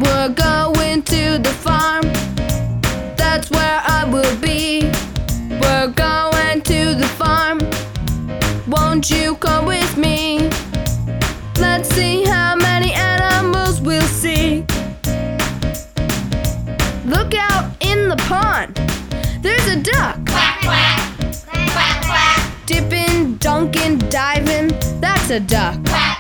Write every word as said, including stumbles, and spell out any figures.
We're going to the farm, that's where I will be. We're going to the farm, won't you come with me? Let's see how many animals we'll see. Look out in the pond, there's a duck. Quack, quack, quack, quack. Dipping, dunking, diving, that's a duck. Quack,